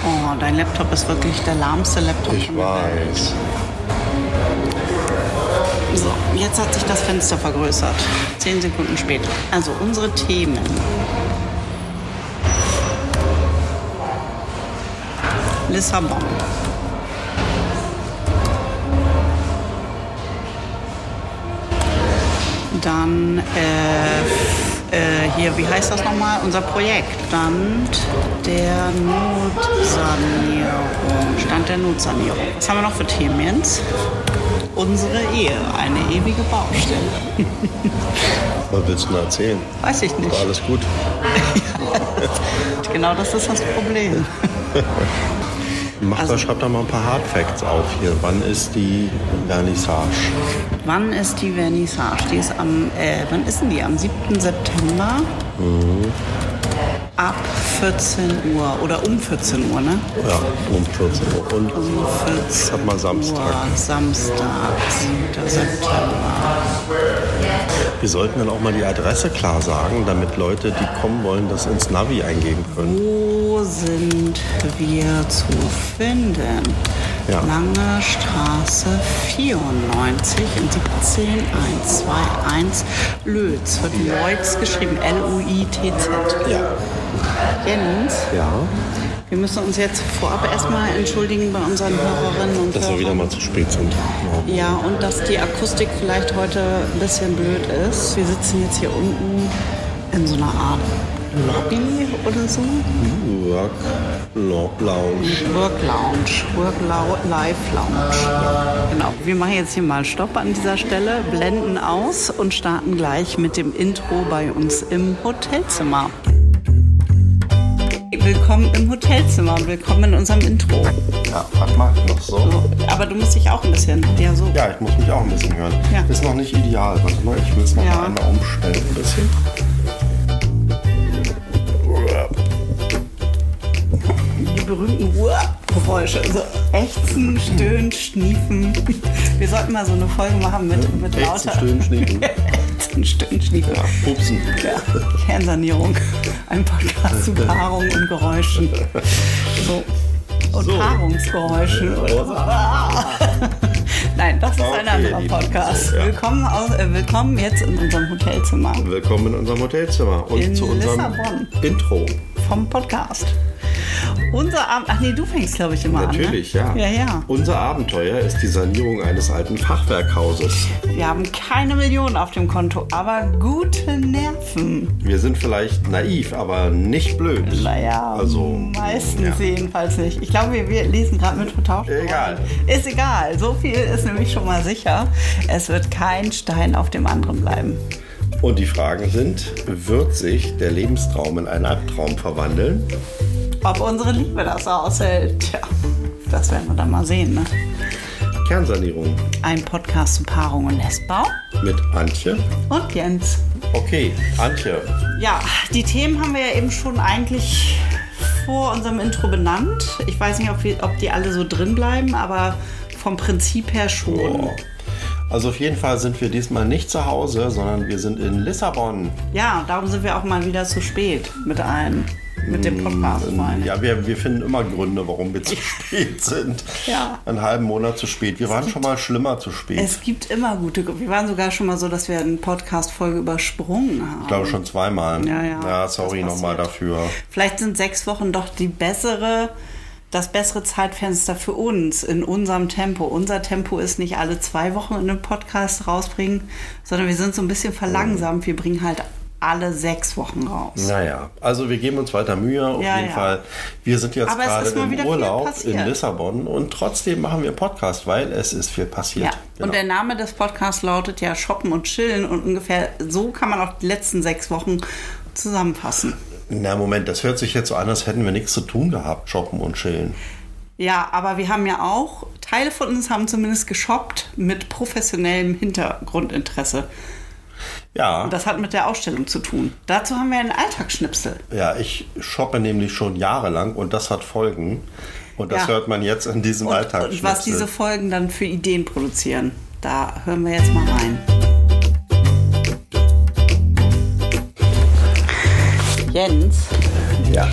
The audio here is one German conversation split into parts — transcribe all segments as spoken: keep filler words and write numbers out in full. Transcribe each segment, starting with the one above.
Oh, dein Laptop ist wirklich der lahmste Laptop. Ich weiß. So, jetzt hat sich das Fenster vergrößert. Zehn Sekunden später. Also unsere Themen. Lissabon. Dann äh, äh, hier, wie heißt das nochmal? Unser Projekt. Stand der Notsanierung. Stand der Notsanierung. Was haben wir noch für Themen, Jens? Unsere Ehe, eine ewige Baustelle. Was willst du denn erzählen? Weiß ich nicht. War alles gut? Genau, das ist das Problem. Mach Also- da, schreib da mal ein paar Hardfacts auf hier. Wann ist die Vernissage? Wann ist die Vernissage? Die ist am, äh, wann ist denn die? Am siebten September. Mhm. Ab vierzehn Uhr oder um vierzehn Uhr, ne? Ja, um vierzehn Uhr. Und Um vierzehn Hat mal Samstag. Uhr, Samstag, siebten September. wir sollten dann auch mal die Adresse klar sagen, damit Leute, die kommen wollen, das ins Navi eingeben können. Wo sind wir zu finden? Ja. Lange Straße vierundneunzig in siebzehn einhundertzweiundzweißig Lötz. Wird Leutz geschrieben, L U I T Z. Ja. Jens, Ja, wir müssen uns jetzt vorab erstmal entschuldigen bei unseren Hörerinnen und dass wir wieder Hörern. mal zu spät sind. Ja. Ja, und dass die Akustik vielleicht heute ein bisschen blöd ist. Wir sitzen jetzt hier unten in so einer Art Lobby oder so. Work Lo- Lounge. Work Lounge, Work Lau- Live Lounge. Genau. Wir machen jetzt hier mal Stopp an dieser Stelle, blenden aus und starten gleich mit dem Intro bei uns im Hotelzimmer. Willkommen im Hotelzimmer und willkommen in unserem Intro. Ja, warte mal, noch so. So, aber du musst dich auch ein bisschen, ja so. Ja, ich muss mich auch ein bisschen hören. Ja. Ist noch nicht ideal. Warte mal, ich will es noch Ja. mal einmal umstellen ein bisschen. Die berühmten Geräusche, also ächzen, stöhnen, schniefen. Wir sollten mal so eine Folge machen mit, mit Ächzen, lauter stöhnen, schniefen. Ächzen, stöhnen, schniefen. Ja, pupsen. Ja, Kernsanierung. Ein Podcast zu Paarung und Geräuschen. So. Und So. Paarungsgeräuschen oder so. Nein, das ist Okay, ein anderer liebe. Podcast. So, ja. willkommen, aus, äh, willkommen jetzt in unserem Hotelzimmer Willkommen in unserem Hotelzimmer und In zu unserem Lissabon. Intro. vom Podcast. Unser Abend. Ach nee, du fängst, glaube ich, immer Natürlich, an. Ne? ja. Ja, ja. Unser Abenteuer ist die Sanierung eines alten Fachwerkhauses. Wir haben keine Millionen auf dem Konto, aber gute Nerven. Wir sind vielleicht naiv, aber nicht blöd. Naja, also meistens ja. jedenfalls nicht. Ich glaube, wir, wir lesen gerade mit vertauscht. Egal. Ist egal. So viel ist nämlich schon mal sicher. Es wird kein Stein auf dem anderen bleiben. Und die Fragen sind, wird sich der Lebenstraum in einen Albtraum verwandeln? Ob unsere Liebe das aushält, tja, das werden wir dann mal sehen. Ne? Kernsanierung Ein Podcast zu Paarung und Nestbau mit Antje. und Jens. Okay, Antje, Ja, die Themen haben wir ja eben schon eigentlich vor unserem Intro benannt. Ich weiß nicht, ob, wir, ob die alle so drin bleiben, aber vom Prinzip her schon. Oh. Also auf jeden Fall sind wir diesmal nicht zu Hause, sondern wir sind in Lissabon. Ja, und darum sind wir auch mal wieder zu spät mit einem, mit dem Podcast. Ähm, Ja, wir, wir finden immer Gründe, warum wir zu spät sind. Ja. Einen halben Monat zu spät. Wir waren schon mal schlimmer zu spät. Es gibt immer gute Gründe. Wir waren sogar schon mal so, dass wir eine Podcast-Folge übersprungen haben. Ich glaube schon zweimal. Ja, ja. Ja, sorry Das nochmal passiert. dafür. Vielleicht sind sechs Wochen doch die bessere, das bessere Zeitfenster für uns in unserem Tempo. Unser Tempo ist nicht alle zwei Wochen in einen Podcast rausbringen, sondern wir sind so ein bisschen verlangsamt. Wir bringen halt alle sechs Wochen raus. Naja, also wir geben uns weiter Mühe. Auf Ja, jeden ja. Fall. Wir sind jetzt Aber es gerade ist mal im wieder viel Urlaub passiert. in Lissabon und trotzdem machen wir einen Podcast, weil es ist viel passiert. Ja, Genau. und der Name des Podcasts lautet ja Shoppen und Chillen und ungefähr so kann man auch die letzten sechs Wochen zusammenfassen. Na Moment, das hört sich jetzt so an, als hätten wir nichts zu tun gehabt, shoppen und chillen. Ja, aber wir haben ja auch, Teile von uns haben zumindest geshoppt mit professionellem Hintergrundinteresse. Ja, Und das hat mit der Ausstellung zu tun. Dazu haben wir einen Alltagsschnipsel. ja, ich shoppe nämlich schon jahrelang und das hat Folgen. Und das Ja. hört man jetzt in diesem Und, Alltag. und was diese Folgen dann für Ideen produzieren, da hören wir jetzt mal rein. Jens, Ja.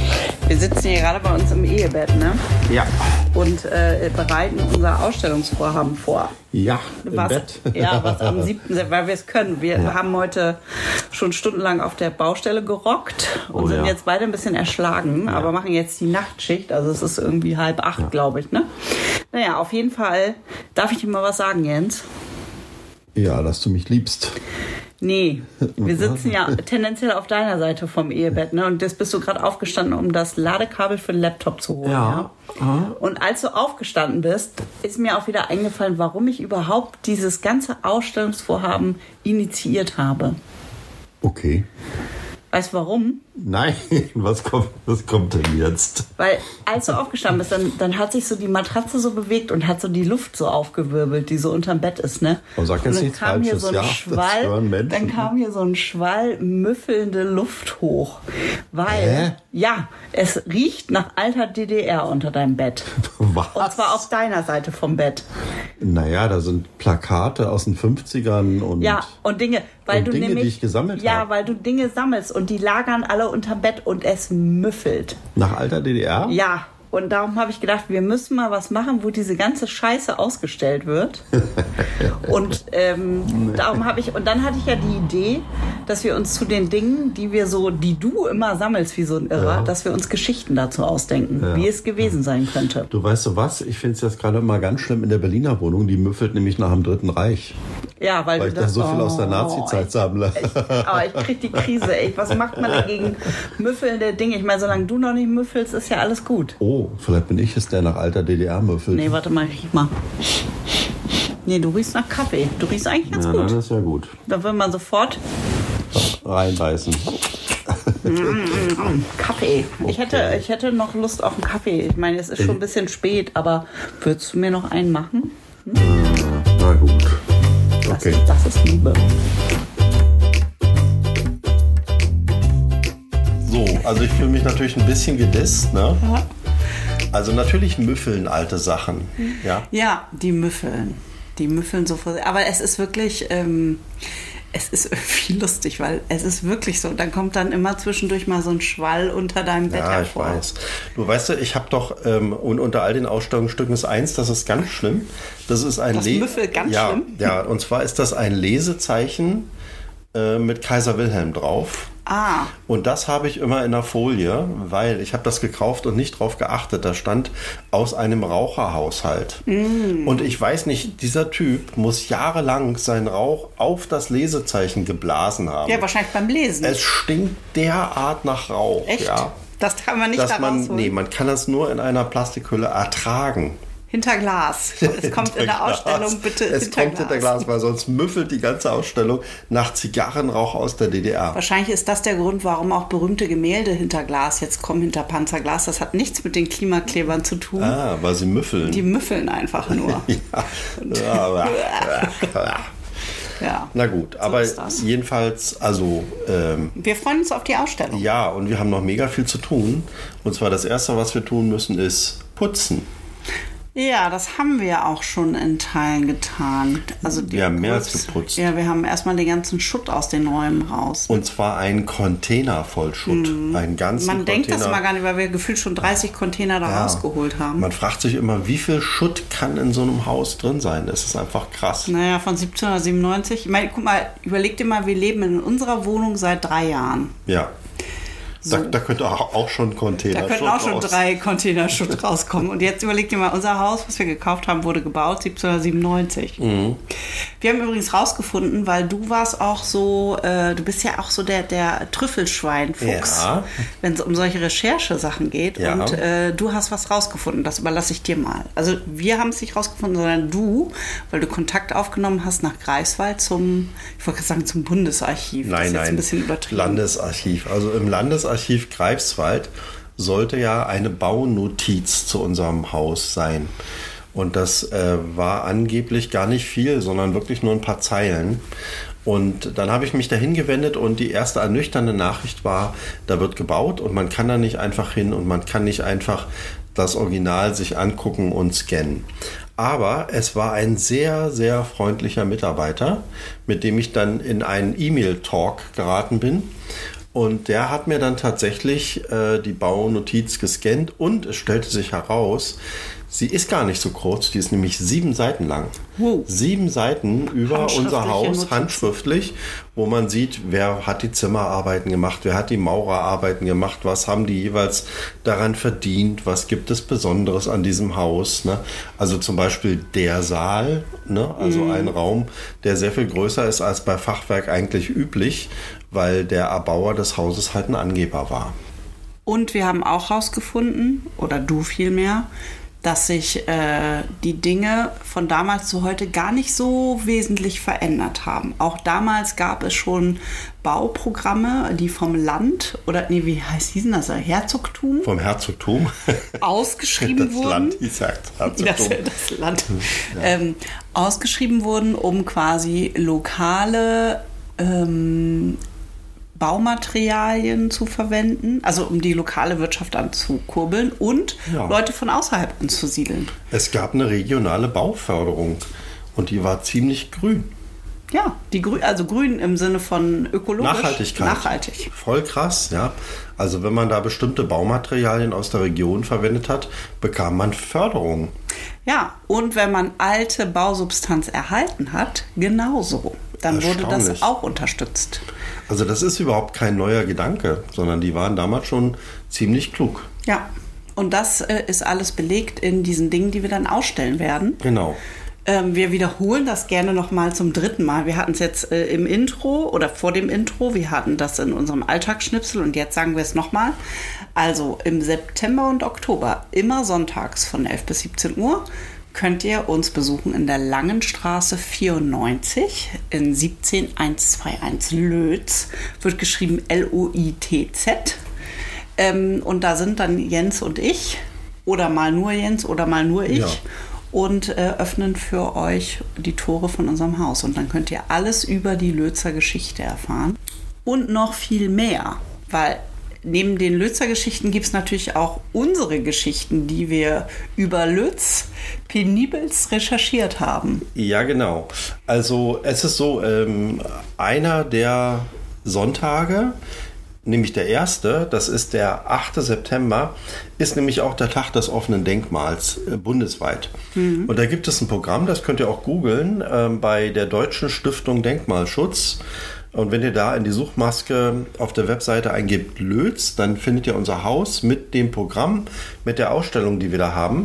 Wir sitzen hier gerade bei uns im Ehebett, ne? Ja. Und äh, bereiten unser Ausstellungsvorhaben vor. Ja, im was, Bett. Ja, was am siebten September, weil wir es können. Wir Ja. haben heute schon stundenlang auf der Baustelle gerockt und Oh, sind ja. jetzt beide ein bisschen erschlagen, aber machen jetzt die Nachtschicht. Also es ist irgendwie halb acht, Ja. glaube ich, ne? Naja, auf jeden Fall. Darf ich dir mal was sagen, Jens? Ja, dass du mich liebst. Nee, wir sitzen ja tendenziell auf deiner Seite vom Ehebett, ne? Und jetzt bist du gerade aufgestanden, um das Ladekabel für den Laptop zu holen. Ja. Ja? Und als du aufgestanden bist, ist mir auch wieder eingefallen, warum ich überhaupt dieses ganze Ausstellungsvorhaben initiiert habe. Okay. Weißt du warum? Nein, was kommt, was kommt denn jetzt? Weil als du aufgestanden bist, dann, dann hat sich so die Matratze so bewegt und hat so die Luft so aufgewirbelt, die so unterm Bett ist, ne? Oh, sag jetzt und dann nichts kam hier Falsches, so ein ja, das Schwall, hören Menschen. dann kam hier so ein Schwall müffelnde Luft hoch. Weil, Hä? ja, es riecht nach alter D D R unter deinem Bett. Was? Und zwar auf deiner Seite vom Bett. Naja, da sind Plakate aus den fünfzigern und... Ja, und Dinge, weil und du Dinge, nämlich, die ich gesammelt ja, habe. weil du Dinge sammelst und die lagern alle unterm Bett und es müffelt. Nach alter D D R? Ja, und darum habe ich gedacht, wir müssen mal was machen, wo diese ganze Scheiße ausgestellt wird. Und ähm, darum habe ich, und dann hatte ich ja die Idee, dass wir uns zu den Dingen, die wir so, die du immer sammelst wie so ein Irrer, Ja. dass wir uns Geschichten dazu ausdenken, Ja. wie es gewesen sein könnte. Du weißt du was? Ich finde es jetzt gerade mal ganz schlimm in der Berliner Wohnung. Die müffelt nämlich nach dem Dritten Reich. Ja, weil, Weil du ich da so viel aus der Oh, Nazi-Zeit ich- sammle. Ich, aber ich krieg die Krise, ey. Was macht man dagegen müffelnde Dinge? Ich meine, solange du noch nicht müffelst, ist ja alles gut. Oh, vielleicht bin ich es, der nach alter D D R müffelt. Nee, warte mal, riech mal. Nee, du riechst nach Kaffee. Du riechst eigentlich ganz ja, gut. dann ist ja gut. Da will man sofort Reinbeißen. Kaffee. Ich, hätte, Okay. ich hätte noch Lust auf einen Kaffee. Ich meine, es ist schon ein bisschen spät, aber würdest du mir noch einen machen? Na gut. Das, Okay. das ist Liebe. So, also ich fühle mich natürlich ein bisschen gedisst, ne? Also natürlich müffeln alte Sachen, ja. Ja, die müffeln. Die müffeln so vor. Aber es ist wirklich, ähm, es ist irgendwie lustig, weil es ist wirklich so. Dann kommt dann immer zwischendurch mal so ein Schwall unter deinem Bett Ja, ich hervor. weiß. Du weißt du, ich habe doch, ähm, und unter all den Ausstellungsstücken ist eins, das ist ganz schlimm. Das ist ein Das Le- Müffel ganz ja, schlimm? Ja, und zwar ist das ein Lesezeichen äh, mit Kaiser Wilhelm drauf. Ah, Und das habe ich immer in der Folie, weil ich habe das gekauft und nicht drauf geachtet. Da stand aus einem Raucherhaushalt. Mm. Und ich weiß nicht, dieser Typ muss jahrelang seinen Rauch auf das Lesezeichen geblasen haben. ja, wahrscheinlich beim Lesen. Es stinkt derart nach Rauch. Echt? Ja, Das kann man nicht dass da man, rausholen. nee, man kann das nur in einer Plastikhülle ertragen. Hinter Glas. Es kommt in der Hinter Ausstellung Glas. bitte Es hinter kommt Glas. hinter Glas, weil sonst müffelt die ganze Ausstellung nach Zigarrenrauch aus der D D R. Wahrscheinlich ist das der Grund, warum auch berühmte Gemälde hinter Glas jetzt kommen, hinter Panzerglas. Das hat nichts mit den Klimaklebern zu tun. Ah, weil sie müffeln. Die müffeln einfach nur. ja. Ja, ja. Ja. Na gut, aber ist das. jedenfalls, also ähm, Wir freuen uns auf die Ausstellung. ja, und wir haben noch mega viel zu tun. Und zwar das Erste, was wir tun müssen, ist putzen. Ja, das haben wir auch schon in Teilen getan. Also die Wir haben mehr als kurz- geputzt. Ja, wir haben erstmal den ganzen Schutt aus den Räumen raus. Und zwar ein Container voll Schutt. Einen ganzen Man Container. denkt das immer gar nicht, weil wir gefühlt schon dreißig Container da Ja. rausgeholt haben. Man fragt sich immer, wie viel Schutt kann in so einem Haus drin sein? Das ist einfach krass. Naja, von siebzehnhundertsiebenundneunzig. Ich meine, guck mal, überleg dir mal, wir leben in unserer Wohnung seit drei Jahren. Ja. So. Da, da könnte auch auch schon Container Da könnten Schutt auch schon raus. drei Container Schutt rauskommen. Und jetzt überleg dir mal, unser Haus, was wir gekauft haben, wurde gebaut siebzehnhundertsiebenundneunzig. Mhm. Wir haben übrigens rausgefunden, weil du warst auch so, äh, du bist ja auch so der, der Trüffelschwein-Fuchs, Ja. wenn es um solche Recherchesachen geht. Ja. Und äh, du hast was rausgefunden, das überlasse ich dir mal. Also wir haben es nicht rausgefunden, sondern du, weil du Kontakt aufgenommen hast nach Greifswald zum, ich wollte gerade sagen, zum Bundesarchiv. das Nein, ist jetzt nein, ein bisschen übertrieben. Landesarchiv. Also im Landesarchiv Greifswald sollte ja eine Baunotiz zu unserem Haus sein. Und das äh, war angeblich gar nicht viel, sondern wirklich nur ein paar Zeilen. Und dann habe ich mich dahin gewendet und die erste ernüchternde Nachricht war, da wird gebaut und man kann da nicht einfach hin und man kann nicht einfach das Original sich angucken und scannen. Aber es war ein sehr, sehr freundlicher Mitarbeiter, mit dem ich dann in einen E-Mail-Talk geraten bin. Und der hat mir dann tatsächlich äh, die Baunotiz gescannt und es stellte sich heraus, sie ist gar nicht so kurz, die ist nämlich sieben Seiten lang. Wow. Sieben Seiten über unser Haus, Notizen. handschriftlich, wo man sieht, wer hat die Zimmerarbeiten gemacht, wer hat die Maurerarbeiten gemacht, was haben die jeweils daran verdient, was gibt es Besonderes an diesem Haus. Ne? Also zum Beispiel der Saal, ne? Also mhm. ein Raum, der sehr viel größer ist als bei Fachwerk eigentlich üblich, weil der Erbauer des Hauses halt ein Angeber war. Und wir haben auch herausgefunden, oder du vielmehr, dass sich äh, die Dinge von damals zu heute gar nicht so wesentlich verändert haben. Auch damals gab es schon Bauprogramme, die vom Land, oder nee, wie heißt hießen das? Herzogtum? Vom Herzogtum. Ausgeschrieben das wurden. Land, ich sag's, Herzogtum. Das, das Land. Ja. Ähm, ausgeschrieben wurden, um quasi lokale ähm, Baumaterialien zu verwenden, also um die lokale Wirtschaft anzukurbeln und ja. Leute von außerhalb anzusiedeln. Es gab eine regionale Bauförderung und die war ziemlich grün. Ja, die grün, also grün im Sinne von ökologisch. Nachhaltigkeit. Nachhaltig. Voll krass, ja. Also wenn man da bestimmte Baumaterialien aus der Region verwendet hat, bekam man Förderung. Ja, und wenn man alte Bausubstanz erhalten hat, genauso. Dann wurde das auch unterstützt. Also das ist überhaupt kein neuer Gedanke, sondern die waren damals schon ziemlich klug. Ja, und das äh, ist alles belegt in diesen Dingen, die wir dann ausstellen werden. Genau. Ähm, wir wiederholen das gerne nochmal zum dritten Mal. Wir hatten es jetzt äh, im Intro oder vor dem Intro. Wir hatten das in unserem Alltagsschnipsel und jetzt sagen wir es nochmal. Also im September und Oktober, immer sonntags von elf bis siebzehn Uhr, könnt ihr uns besuchen in der Langenstraße vierundneunzig in siebzehn einhundertzweiundzweißig Lötz. Wird geschrieben L O I T Z. Ähm, und da sind dann Jens und ich oder mal nur Jens oder mal nur ich. Ja. Und äh, öffnen für euch die Tore von unserem Haus. Und dann könnt ihr alles über die Lötzer Geschichte erfahren. Und noch viel mehr, weil neben den Lötzer Geschichten gibt es natürlich auch unsere Geschichten, die wir über Lötz penibelst recherchiert haben. Ja, genau. Also es ist so, ähm, einer der Sonntage, nämlich der erste, das ist der achte September, ist nämlich auch der Tag des offenen Denkmals äh, bundesweit. Mhm. Und da gibt es ein Programm, das könnt ihr auch googeln, äh, bei der Deutschen Stiftung Denkmalschutz. Und wenn ihr da in die Suchmaske auf der Webseite eingebt Lötz, dann findet ihr unser Haus mit dem Programm, mit der Ausstellung, die wir da haben.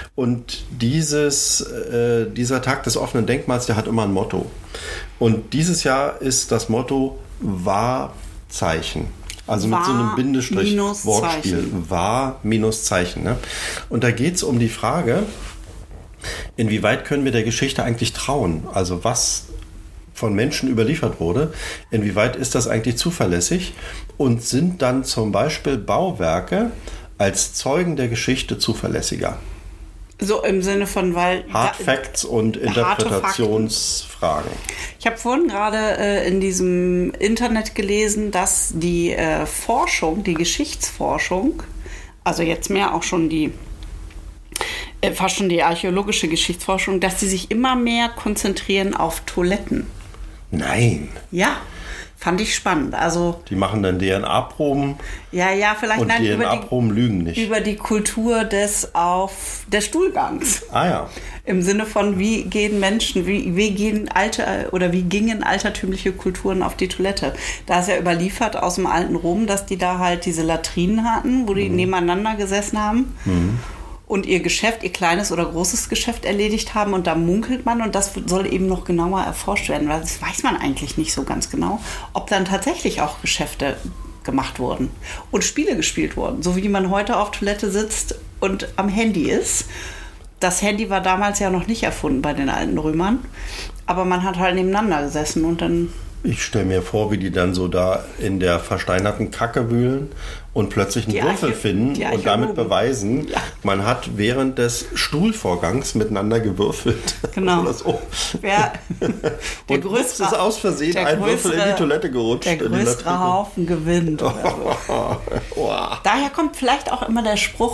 Und dieses, äh, dieser Tag des offenen Denkmals, der hat immer ein Motto. Und dieses Jahr ist das Motto Wahrzeichen. Also mit Wahr so einem Bindestrich minus Wortspiel. Wahr minus Zeichen. Ne? Und da geht es um die Frage, inwieweit können wir der Geschichte eigentlich trauen? Also was von Menschen überliefert wurde, inwieweit ist das eigentlich zuverlässig und sind dann zum Beispiel Bauwerke als Zeugen der Geschichte zuverlässiger? So im Sinne von, weil... Hard Facts und Interpretationsfragen. Ich habe vorhin gerade äh, in diesem Internet gelesen, dass die äh, Forschung, die Geschichtsforschung, also jetzt mehr auch schon die äh, fast schon die archäologische Geschichtsforschung, dass die sich immer mehr konzentrieren auf Toiletten. Nein. Ja, fand ich spannend. Also die machen dann D N A-Proben. Ja, ja, vielleicht und nein, D N A-Proben lügen nicht. Über die Kultur des auf des Stuhlgangs. Ah ja. Im Sinne von, wie gehen Menschen, wie, wie gehen alte oder wie gingen altertümliche Kulturen auf die Toilette? Da ist ja überliefert aus dem alten Rom, dass die da halt diese Latrinen hatten, wo die mhm. nebeneinander gesessen haben. Mhm. Und ihr Geschäft, ihr kleines oder großes Geschäft erledigt haben und da munkelt man und das soll eben noch genauer erforscht werden, weil das weiß man eigentlich nicht so ganz genau, ob dann tatsächlich auch Geschäfte gemacht wurden und Spiele gespielt wurden, so wie man heute auf Toilette sitzt und am Handy ist. Das Handy war damals ja noch nicht erfunden bei den alten Römern, aber man hat halt nebeneinander gesessen und dann... Ich stelle mir vor, wie die dann so da in der versteinerten Kacke wühlen und plötzlich einen die Würfel Archä- finden und damit beweisen, ja. man hat während des Stuhlvorgangs miteinander gewürfelt. Genau. Oder so. Wer, der und größere, ist aus Versehen ein größere, Würfel in die Toilette gerutscht. Der größere Haufen gewinnt. Oder so. Wow. Daher kommt vielleicht auch immer der Spruch,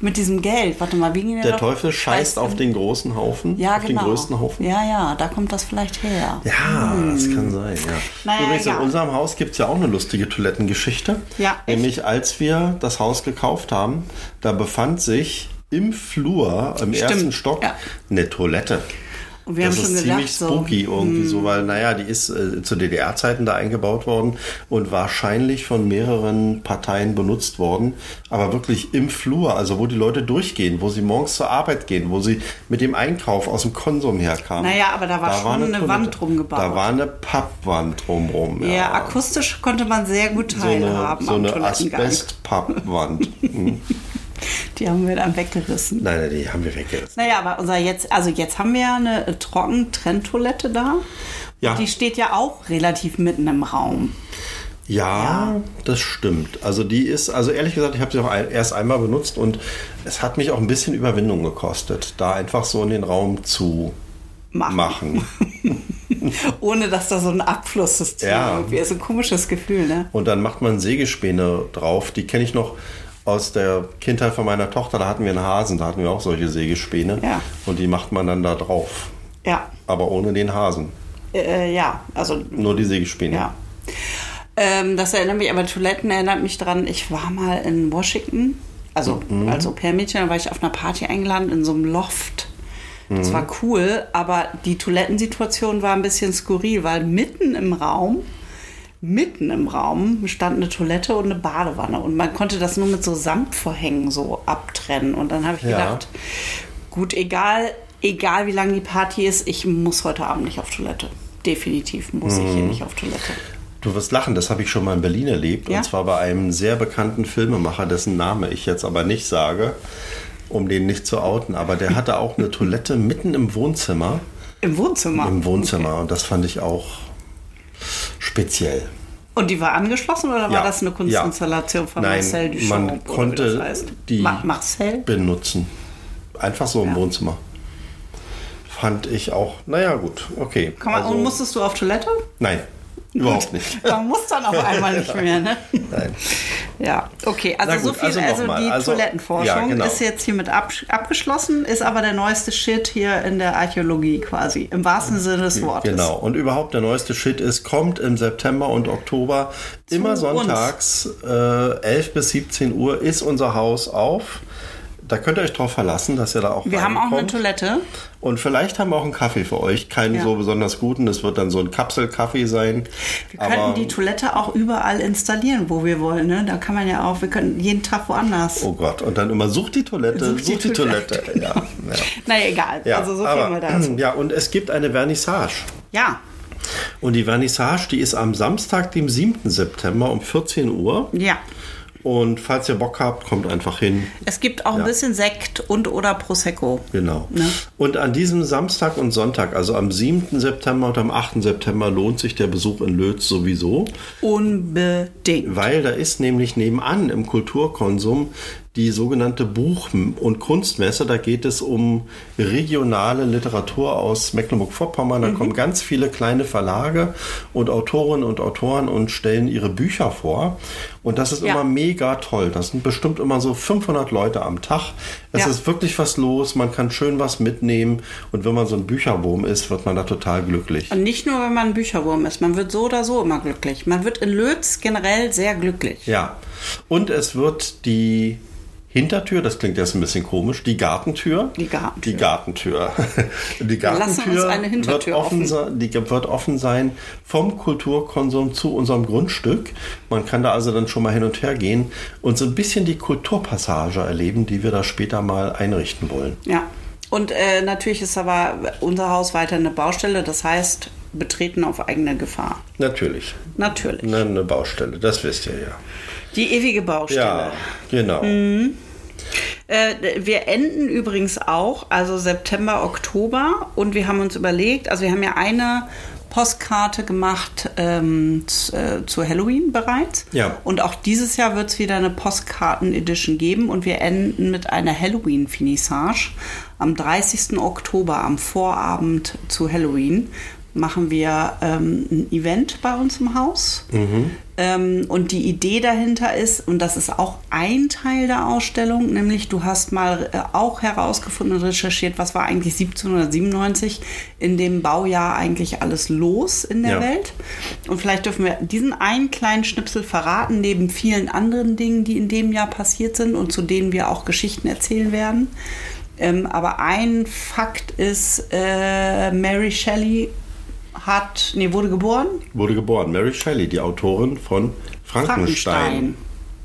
Mit diesem Geld. Warte mal, wie ging der Der doch? Teufel scheißt auf den großen Haufen. Ja, auf genau. den größten Haufen. Ja, ja, da kommt das vielleicht her. Ja, hm. das kann sein, ja. Naja, Übrigens, egal. in unserem Haus gibt es ja auch eine lustige Toilettengeschichte. Ja, echt? Nämlich, als wir das Haus gekauft haben, da befand sich im Flur, im Stimmt, ersten Stock, ja. eine Toilette. Und wir das haben ist schon ziemlich gedacht, so, spooky irgendwie hm. so, weil, naja, die ist äh, zu D D R-Zeiten da eingebaut worden und wahrscheinlich von mehreren Parteien benutzt worden, aber wirklich im Flur, also wo die Leute durchgehen, wo sie morgens zur Arbeit gehen, wo sie mit dem Einkauf aus dem Konsum herkamen. Naja, aber da war schon eine, eine Wand drum gebaut. Da war eine Pappwand drumrum. Ja, ja, akustisch konnte man sehr gut so eine, teilhaben so am eine Toilettengang. Asbest-Pappwand. hm. Die haben wir dann weggerissen. Nein, die haben wir weggerissen. Naja, aber unser jetzt, also jetzt haben wir ja eine Trocken-Trenntoilette da. Ja. Die steht ja auch relativ mitten im Raum. Ja, Ja. das stimmt. Also die ist, also ehrlich gesagt, ich habe sie auch ein, erst einmal benutzt und es hat mich auch ein bisschen Überwindung gekostet, da einfach so in den Raum zu Machen. machen. Ohne dass da so ein Abflusssystem Ja. irgendwie ist. Ein komisches Gefühl, ne? Und dann macht man Sägespäne drauf. Die kenne ich noch aus der Kindheit von meiner Tochter. Da hatten wir einen Hasen, da hatten wir auch solche Sägespäne. Ja. Und die macht man dann da drauf. Ja. Aber ohne den Hasen. Äh, ja, also Nur die Sägespäne. ja. Ähm, das erinnert mich, aber Toiletten erinnert mich dran, ich war mal in Washington, also Mhm. als Au-pair-Mädchen, da war ich auf einer Party eingeladen in so einem Loft. Das Mhm. war cool, aber die Toilettensituation war ein bisschen skurril, weil mitten im Raum, mitten im Raum stand eine Toilette und eine Badewanne und man konnte das nur mit so Samtvorhängen so abtrennen und dann habe ich Ja. gedacht, gut, egal, egal wie lang die Party ist, ich muss heute Abend nicht auf Toilette. Definitiv muss ich Mhm. hier nicht auf Toilette. Du wirst lachen, das habe ich schon mal in Berlin erlebt. Ja? Und zwar bei einem sehr bekannten Filmemacher, dessen Name ich jetzt aber nicht sage, um den nicht zu outen. Aber der hatte auch eine Toilette mitten im Wohnzimmer. Im Wohnzimmer? Im Wohnzimmer. Und das fand ich auch speziell. Und die war angeschlossen oder war Ja, das eine Kunstinstallation von Nein, Marcel Duchamp? man oder wie konnte das heißt? die Ma Marcel? benutzen. Einfach so im Ja. Wohnzimmer. Fand ich auch, naja gut, okay. Komm mal, Also- und musstest du auf Toilette? Nein, überhaupt nicht. Man muss dann auf einmal nicht mehr, ne? Nein. Ja, okay. Also Na gut, so viel, also also, noch mal. die Also, Toilettenforschung ja, genau. ist jetzt hiermit ab, abgeschlossen, ist aber der neueste Shit hier in der Archäologie quasi, im wahrsten Sinne des Wortes. Genau. Und überhaupt der neueste Shit ist, kommt im September und Oktober immer uns. sonntags äh, elf bis siebzehn Uhr ist unser Haus auf. Da könnt ihr euch drauf verlassen, dass ihr da auch Wir haben auch eine reinkommt. Toilette. Und vielleicht haben wir auch einen Kaffee für euch. Keinen Ja. so besonders guten. Das wird dann so ein Kapselkaffee sein. Wir könnten die Toilette auch überall installieren, wo wir wollen. Ne? Da kann man ja auch, wir können jeden Tag woanders. Oh Gott. Und dann immer sucht die Toilette, Sucht sucht die die, Toilette. Toilette. Ja, ja. Naja, egal. Ja, also so aber, viel mal dazu. ja, und es gibt eine Vernissage. Ja, Und die Vernissage, die ist am Samstag, dem siebten September um vierzehn Uhr. ja. Und falls ihr Bock habt, kommt einfach hin. Es gibt auch Ja. ein bisschen Sekt und oder Prosecco. Genau. Ne? Und an diesem Samstag und Sonntag, also am siebten September und am achten September, lohnt sich der Besuch in Lötz sowieso. Unbedingt. Weil da ist nämlich nebenan im Kulturkonsum die sogenannte Buch- und Kunstmesse. Da geht es um regionale Literatur aus Mecklenburg-Vorpommern. Da Mhm. kommen ganz viele kleine Verlage und Autorinnen und Autoren und stellen ihre Bücher vor. Und das ist Ja. immer mega toll. Das sind bestimmt immer so fünfhundert Leute am Tag. Es Ja. ist wirklich was los. Man kann schön was mitnehmen. Und wenn man so ein Bücherwurm ist, wird man da total glücklich. Und nicht nur, wenn man ein Bücherwurm ist. Man wird so oder so immer glücklich. Man wird in Lötz generell sehr glücklich. Ja, und es wird die Hintertür, das klingt jetzt ein bisschen komisch, die Gartentür. Die Gartentür. Die Gartentür. Die lassen uns Gartentür eine Hintertür wird offen, offen. sein- die wird offen sein vom Kulturkonsum zu unserem Grundstück. Man kann da also dann schon mal hin und her gehen und so ein bisschen die Kulturpassage erleben, die wir da später mal einrichten wollen. Ja. Und äh, natürlich ist aber unser Haus weiter eine Baustelle. Das heißt, betreten auf eigene Gefahr. Natürlich. Natürlich. Eine, eine Baustelle, das wisst ihr ja. Die ewige Baustelle. Ja, genau. Äh, wir enden übrigens auch, also September, Oktober. Und wir haben uns überlegt, also wir haben ja eine Postkarte gemacht ähm, z, äh, zu Halloween bereits. Ja. Und auch dieses Jahr wird es wieder eine Postkarten-Edition geben. Und wir enden mit einer Halloween-Finissage am dreißigsten Oktober, am Vorabend zu Halloween, machen wir ähm, ein Event bei uns im Haus. Mhm. Ähm, und die Idee dahinter ist, und das ist auch ein Teil der Ausstellung, nämlich du hast mal äh, auch herausgefunden und recherchiert, was war eigentlich siebzehnhundertsiebenundneunzig in dem Baujahr eigentlich alles los in der Ja. Welt. Und vielleicht dürfen wir diesen einen kleinen Schnipsel verraten, neben vielen anderen Dingen, die in dem Jahr passiert sind und zu denen wir auch Geschichten erzählen werden. Ähm, aber ein Fakt ist, äh, Mary Shelley hat, nee, wurde geboren? Wurde geboren. Mary Shelley, die Autorin von Frankenstein. Frankenstein.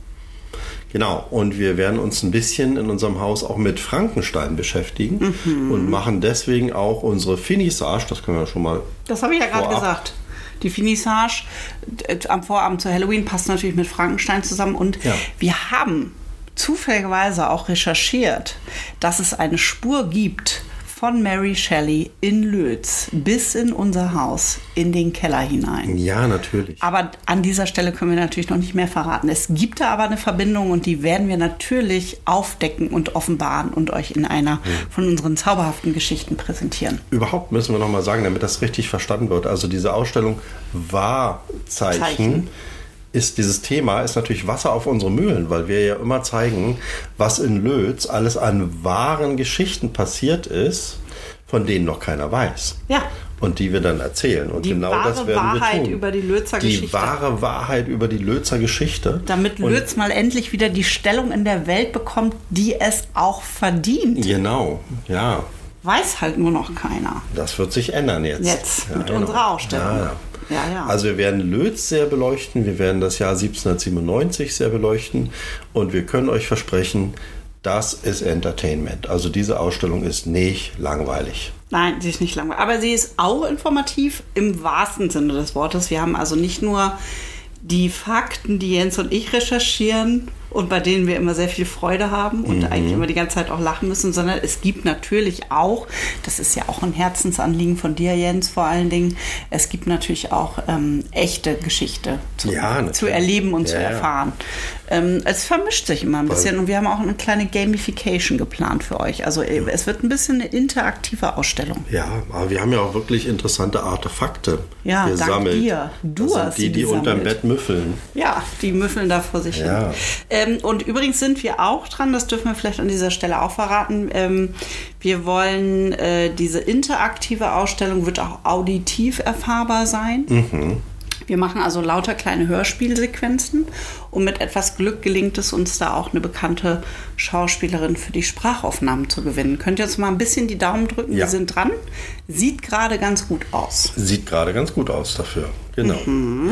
Genau, und wir werden uns ein bisschen in unserem Haus auch mit Frankenstein beschäftigen mhm. und machen deswegen auch unsere Finissage, das können wir schon mal. Das habe ich ja gerade gesagt. Die Finissage äh, am Vorabend zu Halloween passt natürlich mit Frankenstein zusammen und Ja. wir haben zufälligerweise auch recherchiert, dass es eine Spur gibt von Mary Shelley in Lötz bis in unser Haus, in den Keller hinein. Ja, natürlich. Aber an dieser Stelle können wir natürlich noch nicht mehr verraten. Es gibt da aber eine Verbindung und die werden wir natürlich aufdecken und offenbaren und euch in einer von unseren zauberhaften Geschichten präsentieren. Überhaupt müssen wir noch mal sagen, damit das richtig verstanden wird. Also diese Ausstellung Wahrzeichen Zeichen. ist dieses Thema, ist natürlich Wasser auf unsere Mühlen, weil wir ja immer zeigen, was in Lötz alles an wahren Geschichten passiert ist, von denen noch keiner weiß. Ja. Und die wir dann erzählen. Und Die genau wahre das werden wir Wahrheit tun. über die Lötzer Die Geschichte. wahre Wahrheit über die Lötzer Geschichte. Damit Und Lötz mal endlich wieder die Stellung in der Welt bekommt, die es auch verdient. Genau, ja. Weiß halt nur noch keiner. Das wird sich ändern jetzt. Jetzt, Ja, mit genau. unserer Ausstellung. Ja, ja. Ja, ja. Also wir werden Lötz sehr beleuchten, wir werden das Jahr siebzehnhundertsiebenundneunzig sehr beleuchten und wir können euch versprechen, das ist Entertainment. Also diese Ausstellung ist nicht langweilig. Nein, sie ist nicht langweilig. Aber sie ist auch informativ im wahrsten Sinne des Wortes. Wir haben also nicht nur die Fakten, die Jens und ich recherchieren und bei denen wir immer sehr viel Freude haben und mhm. eigentlich immer die ganze Zeit auch lachen müssen, sondern es gibt natürlich auch, das ist ja auch ein Herzensanliegen von dir, Jens, vor allen Dingen, es gibt natürlich auch ähm, echte Geschichte zu, Ja, zu erleben und ja, zu erfahren. Ähm, es vermischt sich immer ein bisschen und wir haben auch eine kleine Gamification geplant für euch. Also es wird ein bisschen eine interaktive Ausstellung. Ja, aber wir haben ja auch wirklich interessante Artefakte Ja, dank gesammelt. dir. Du das hast sind die, sie die gesammelt. unterm Bett müffeln. Ja, die müffeln da vor sich Ja. hin. Ähm, und übrigens sind wir auch dran, das dürfen wir vielleicht an dieser Stelle auch verraten. Ähm, wir wollen, äh, diese interaktive Ausstellung wird auch auditiv erfahrbar sein. Mhm. Wir machen also lauter kleine Hörspielsequenzen und mit etwas Glück gelingt es uns da auch eine bekannte Schauspielerin für die Sprachaufnahmen zu gewinnen. Könnt ihr uns mal ein bisschen die Daumen drücken? Ja. Wir sind dran. Sieht gerade ganz gut aus. Sieht gerade ganz gut aus dafür. Genau. Mhm.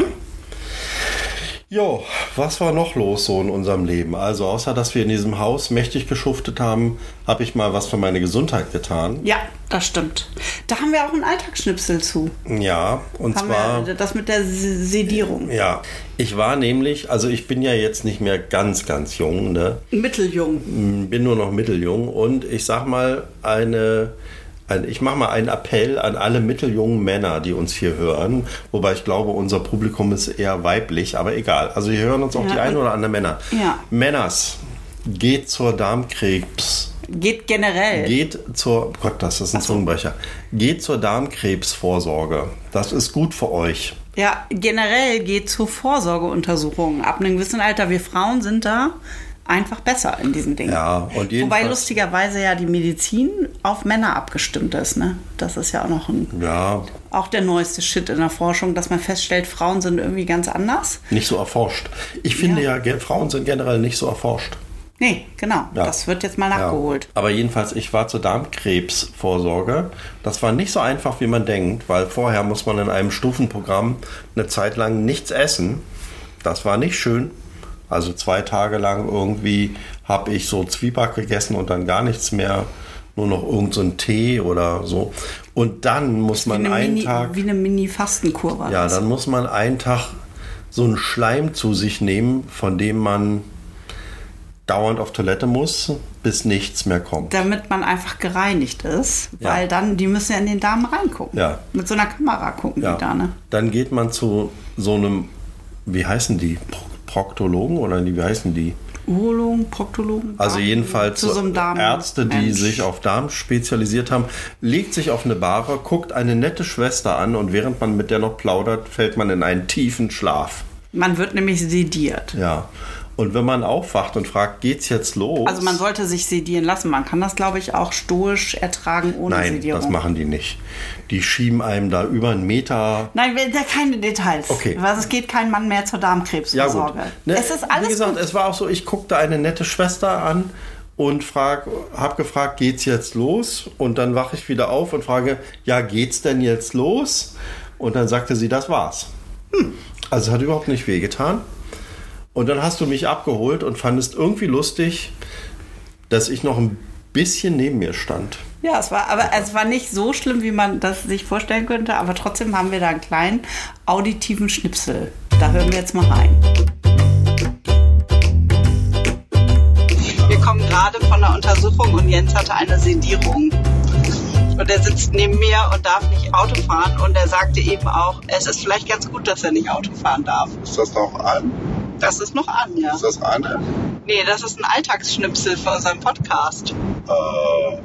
Jo, was war noch los so in unserem Leben? Also außer, dass wir in diesem Haus mächtig geschuftet haben, habe ich mal was für meine Gesundheit getan. Ja, das stimmt. Da haben wir auch einen Alltagsschnipsel zu. Ja, und Haben zwar... wir das mit der S- Sedierung. Ja, ich war nämlich, also ich bin ja jetzt nicht mehr ganz, ganz jung, ne? Mitteljung. Bin nur noch mitteljung und ich sag mal eine... Ein, ich mache mal einen Appell an alle mitteljungen Männer, die uns hier hören. Wobei ich glaube, unser Publikum ist eher weiblich, aber egal. Also hier hören uns auch Ja. die ein oder anderen Männer. Ja. Männers, geht zur Darmkrebs. Geht generell. Geht zur, Gott, das ist ein Zungenbrecher. Geht zur Darmkrebsvorsorge. Das ist gut für euch. Ja, generell geht zur Vorsorgeuntersuchung. Ab einem gewissen Alter, wir Frauen sind da einfach besser in diesen Dingen. Ja, und jedenfalls, Wobei lustigerweise ja die Medizin auf Männer abgestimmt ist. Ne? Das ist ja auch noch ein, ja, auch der neueste Shit in der Forschung, dass man feststellt, Frauen sind irgendwie ganz anders. nicht so erforscht. Ich finde Ja. ja, ge- Frauen sind generell nicht so erforscht. Nee, genau. Ja. Das wird jetzt mal nachgeholt. Ja. Aber jedenfalls, ich war zur Darmkrebsvorsorge. Das war nicht so einfach, wie man denkt, weil vorher muss man in einem Stufenprogramm eine Zeit lang nichts essen. Das war nicht schön. Also zwei Tage lang irgendwie habe ich so Zwieback gegessen und dann gar nichts mehr. Nur noch irgend so ein Tee oder so. Und dann muss Wie man eine einen Mini, Tag... wie eine Mini-Fastenkur war Ja, das. dann muss man einen Tag so einen Schleim zu sich nehmen, von dem man dauernd auf Toilette muss, bis nichts mehr kommt. Damit man einfach gereinigt ist, Ja. weil dann, die müssen ja in den Darm reingucken. Ja. Mit so einer Kamera gucken Ja. die da, ne? Dann geht man zu so einem, wie heißen die, Pro- Proktologen oder die, wie heißen die? Urologen, Proktologen? Also jedenfalls zu so einem Darm- Ärzte, die Mensch. sich auf Darm spezialisiert haben, legt sich auf eine Bahre, guckt eine nette Schwester an und während man mit der noch plaudert, fällt man in einen tiefen Schlaf. Man wird nämlich sediert. Ja. Und wenn man aufwacht und fragt, geht's jetzt los? Also man sollte sich sedieren lassen. Man kann das, glaube ich, auch stoisch ertragen ohne Nein, Sedierung. das machen die nicht. Die schieben einem da über einen Meter... Nein, da keine Details. Okay. Was, es geht kein Mann mehr zur Ja Darmkrebsvorsorge. gut. Ne, Es ist alles Wie gesagt, gut. es war auch so, ich guckte eine nette Schwester an und frag, hab gefragt, geht's jetzt los? Und dann wache ich wieder auf und frage, ja, geht's denn jetzt los? Und dann sagte sie, das war's. Hm. Also es hat überhaupt nicht wehgetan. Und dann hast du mich abgeholt und fandest irgendwie lustig, dass ich noch ein bisschen neben mir stand. Ja, es war, aber es war nicht so schlimm, wie man das sich vorstellen könnte, aber trotzdem haben wir da einen kleinen auditiven Schnipsel. Da hören wir jetzt mal rein. Wir kommen gerade von der Untersuchung und Jens hatte eine Sedierung. Und er sitzt neben mir und darf nicht Auto fahren. Und er sagte eben auch, es ist vielleicht ganz gut, dass er nicht Auto fahren darf. Ist das noch an? Das ist noch an, ja. Ist das an? Nee, das ist ein Alltagsschnipsel für unseren Podcast. Äh,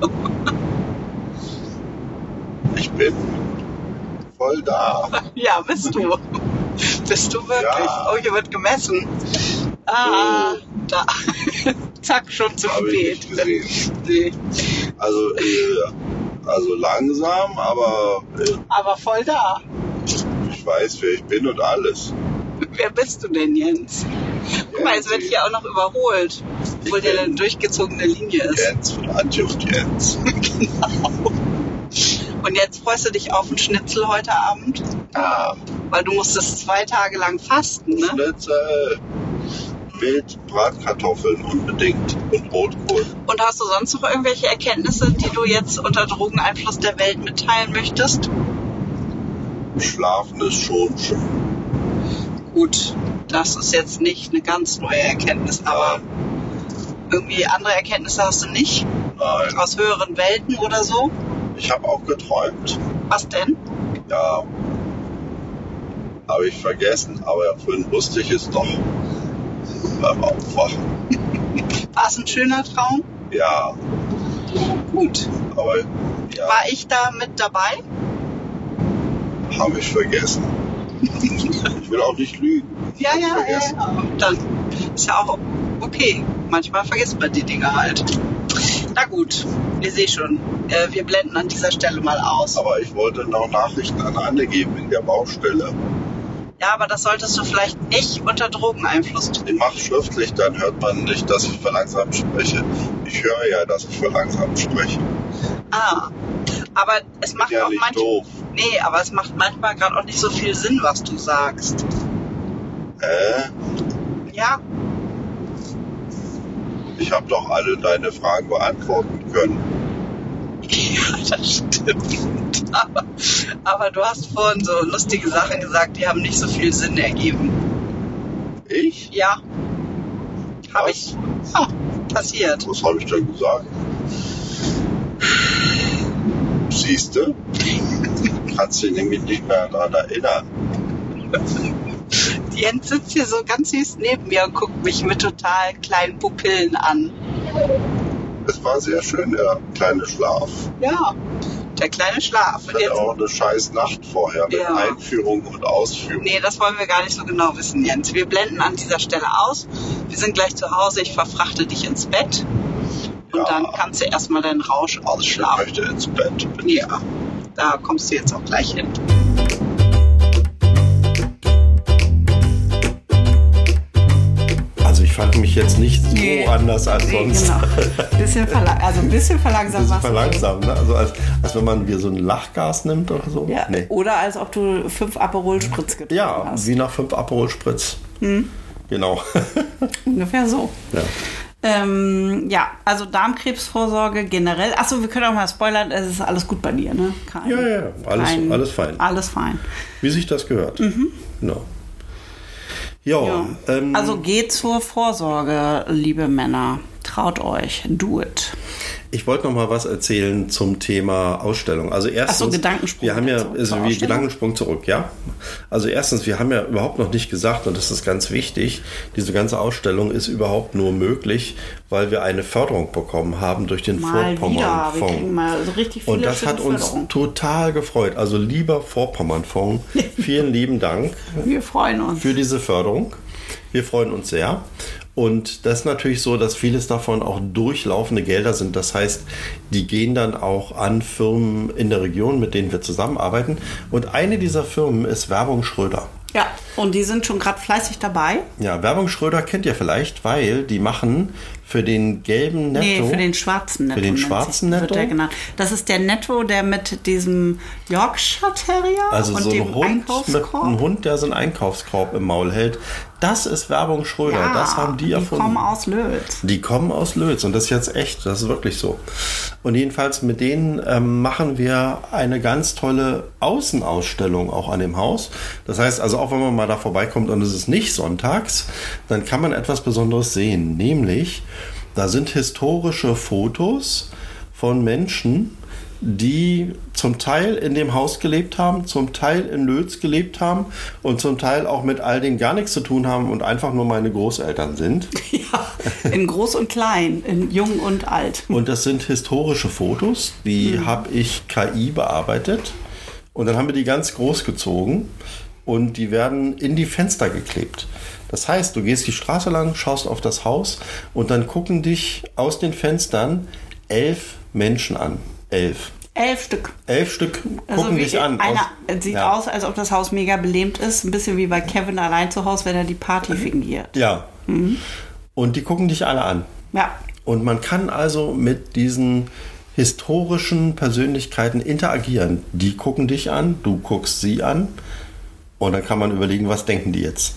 ich bin voll da. Ja, bist du. Bist du wirklich? Ja. Oh, hier wird gemessen. Ah, da. Zack, schon zu Hab ich spät. nicht gesehen. Nee. Also, äh, also langsam, aber äh, Aber voll da. ich weiß, wer ich bin und alles. Wer bist du denn, Jens? Guck mal, jetzt wird hier auch noch überholt, obwohl der eine durchgezogene Linie ist. Jens von Antje und Jens. Genau. Und jetzt freust du dich auf einen Schnitzel heute Abend? Ah, Weil du musstest zwei Tage lang fasten, ne? Schnitzel mit Bratkartoffeln unbedingt und Rotkohl. Und hast du sonst noch irgendwelche Erkenntnisse, die du jetzt unter Drogeneinfluss der Welt mitteilen möchtest? Schlafen ist schon schön. Gut, das ist jetzt nicht eine ganz neue Erkenntnis, aber irgendwie andere Erkenntnisse hast du nicht? Nein, Aus höheren Welten oder so? ich habe auch geträumt. Was denn? Ja, habe ich vergessen, aber vorhin wusste ich es doch beim Aufwachen. War es ein schöner Traum? Ja, Gut. aber ja, War ich da mit dabei? habe ich vergessen. Ich will auch nicht lügen. Ich Ja, hab's ja, ja, vergessen. ja. Dann ist ja auch okay. Manchmal vergisst man die Dinge halt. Na gut, ihr seht schon. Äh, wir blenden an dieser Stelle mal aus. Aber ich wollte noch Nachrichten an Anne geben in der Baustelle. Ja, aber das solltest du vielleicht nicht unter Drogeneinfluss tun. Ich mache schriftlich, dann hört man nicht, dass ich verlangsamt spreche. Ich höre ja, dass ich verlangsamt spreche. Ah, aber es macht Ja, auch nicht manchmal... doof. Nee, aber es macht manchmal gerade auch nicht so viel Sinn, was du sagst. Äh, Ja, ich habe doch alle deine Fragen beantworten können. ja, das stimmt. Aber, aber du hast vorhin so lustige Sachen gesagt, die haben nicht so viel Sinn ergeben. Ich? Ja, habe Was? ich. Ah, passiert. Was habe ich denn gesagt? Siehste? Kannst dich nämlich nicht mehr daran erinnern. Jens sitzt hier so ganz süß neben mir und guckt mich mit total kleinen Pupillen an. Es war sehr schön, der kleine Schlaf. Ja, der kleine Schlaf. Ich Und hatte jetzt, auch eine scheiß Nacht vorher mit Ja. Einführung und Ausführung. nee, das wollen wir gar nicht so genau wissen, Jens. Wir blenden an dieser Stelle aus. Wir sind gleich zu Hause. Ich verfrachte dich ins Bett. Und Ja. dann kannst du erstmal deinen Rausch Ich ausschlafen. möchte ins Bett. Ja, da kommst du jetzt auch gleich hin. Also ich fand mich jetzt nicht so Nee. anders als Nee, sonst. genau. Bisschen verlang also ein bisschen verlangsamt Bisschen warst du. verlangsamt, ne? Also als, als wenn man wie so ein Lachgas nimmt oder so. Ja, Nee. oder als ob du fünf Aperol Spritz getrunken Ja, hast. wie nach fünf Aperol Spritz. Hm. Genau. Ungefähr so. Ja. Ähm, ja, also Darmkrebsvorsorge generell. Achso, wir können auch mal spoilern, es ist alles gut bei dir, ne? Kein, Ja, ja, alles- alles fein. Alles fein. Wie sich das gehört. Genau. Ja, Ja. ähm, Also geht zur Vorsorge, liebe Männer. Traut euch, do it. Ich wollte noch mal was erzählen zum Thema Ausstellung. Also erstens, Ach so, Gedankensprung wir haben ja zurück also zur wie Ausstellung? Gedankensprung zurück, ja. Also erstens, wir haben ja überhaupt noch nicht gesagt, und das ist ganz wichtig, diese ganze Ausstellung ist überhaupt nur möglich, weil wir eine Förderung bekommen haben durch den Mal wieder, wir kriegen Vorpommern-Fonds. mal so richtig viele Und das hat schöne uns Förderungen. total gefreut. Also lieber Vorpommern-Fonds, vielen lieben Dank Wir freuen uns. für diese Förderung. Wir freuen uns sehr. Und das ist natürlich so, dass vieles davon auch durchlaufende Gelder sind. Das heißt, die gehen dann auch an Firmen in der Region, mit denen wir zusammenarbeiten. Und eine dieser Firmen ist Werbung Schröder. Ja, und die sind schon gerade fleißig dabei. Ja, Werbung Schröder kennt ihr vielleicht, weil die machen für den gelben Netto... Nee, für den schwarzen Netto. Für den nennt schwarzen sich- Netto? Wird der genannt. Das ist der Netto, der mit diesem Yorkshire Terrier Also und so dem ein Hund, mit Einkaufskorb. einem Hund, der so einen Einkaufskorb im Maul hält. Das ist Werbung Schröder. Ja, das haben die, die erfunden. kommen aus Lötz. Die kommen aus Lötz und das ist jetzt echt, das ist wirklich so. Und jedenfalls mit denen ähm, machen wir eine ganz tolle Außenausstellung auch an dem Haus. Das heißt also, auch wenn man mal da vorbeikommt und es ist nicht sonntags, dann kann man etwas Besonderes sehen. Nämlich, da sind historische Fotos von Menschen, die zum Teil in dem Haus gelebt haben, zum Teil in Lötz gelebt haben und zum Teil auch mit all dem gar nichts zu tun haben und einfach nur meine Großeltern sind. Ja, in groß und klein, in jung und alt. Und das sind historische Fotos, die habe ich K I bearbeitet und dann haben wir die ganz groß gezogen und die werden in die Fenster geklebt. Das heißt, du gehst die Straße lang, schaust auf das Haus und dann gucken dich aus den Fenstern elf Menschen an. Elf. Elf Stück. Elf Stück gucken Also wie dich an. Einer, Aus- sieht ja. aus, als ob das Haus mega belebt ist. Ein bisschen wie bei Kevin allein zu Hause, wenn er die Party fingiert. Ja. Und die gucken dich alle an. Ja. Und man kann also mit diesen historischen Persönlichkeiten interagieren. Die gucken dich an, du guckst sie an. Und dann kann man überlegen, was denken die jetzt?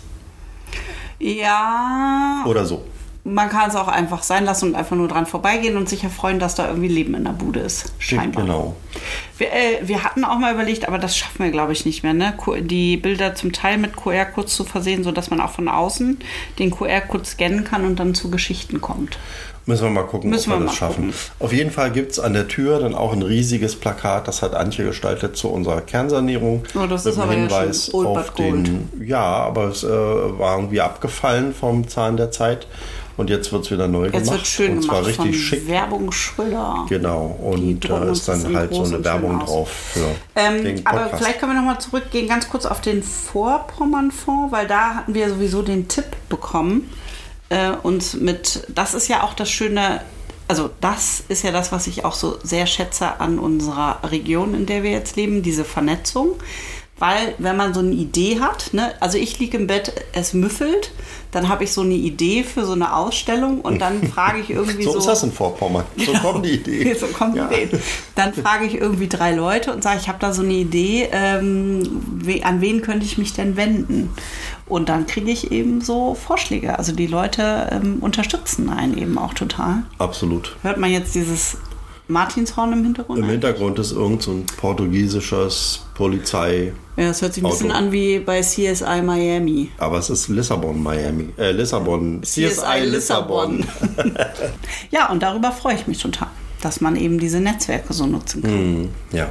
Ja. Oder so. Man kann es auch einfach sein lassen und einfach nur dran vorbeigehen und sich erfreuen, dass da irgendwie Leben in der Bude ist. Scheinbar. Genau. Wir, äh, wir hatten auch mal überlegt, aber das schaffen wir, glaube ich, nicht mehr, ne? Q- die Bilder zum Teil mit Q R-Codes zu versehen, sodass man auch von außen den Q R-Code scannen kann und dann zu Geschichten kommt. Müssen wir mal gucken, Müssen ob wir wir das mal schaffen. gucken. Auf jeden Fall gibt es an der Tür dann auch ein riesiges Plakat, das hat Antje gestaltet zu unserer Kernsanierung. Oh, das mit ist einem aber ja Hinweis schon old auf but gold. den. Ja, aber es äh, war irgendwie abgefallen vom Zahn der Zeit. Und jetzt wird es wieder neu Jetzt gemacht. wird schön und zwar gemacht richtig von schick. Werbung Schröder. Genau. Die Und drucken da uns ist dann das in halt so groß eine und Werbung schön aus. drauf für Ähm, den aber Podcast. vielleicht können wir nochmal zurückgehen, ganz kurz auf den Vorpommern-Fonds, weil da hatten wir sowieso den Tipp bekommen, äh, uns mit, das ist ja auch das Schöne, also das ist ja das, was ich auch so sehr schätze an unserer Region, in der wir jetzt leben, diese Vernetzung. Weil, wenn man so eine Idee hat, ne, also ich liege im Bett, es müffelt, dann habe ich so eine Idee für so eine Ausstellung und dann frage ich irgendwie so. So ist das in Vorpommern. So kommt die Idee. So kommt Ja. die Idee. Dann frage ich irgendwie drei Leute und sage, ich habe da so eine Idee, ähm, we, an wen könnte ich mich denn wenden? Und dann kriege ich eben so Vorschläge. Also die Leute ähm, unterstützen einen eben auch total. Absolut. Hört man jetzt dieses Martinshorn im Hintergrund? Im Hintergrund ist irgend so ein portugiesisches Polizei, Ja, das hört sich ein bisschen Auto. an wie bei C S I Miami. aber es ist Lissabon, Miami. Äh, Lissabon. C S I Lissabon. Ja, und darüber freue ich mich total, dass man eben diese Netzwerke so nutzen kann. Ja.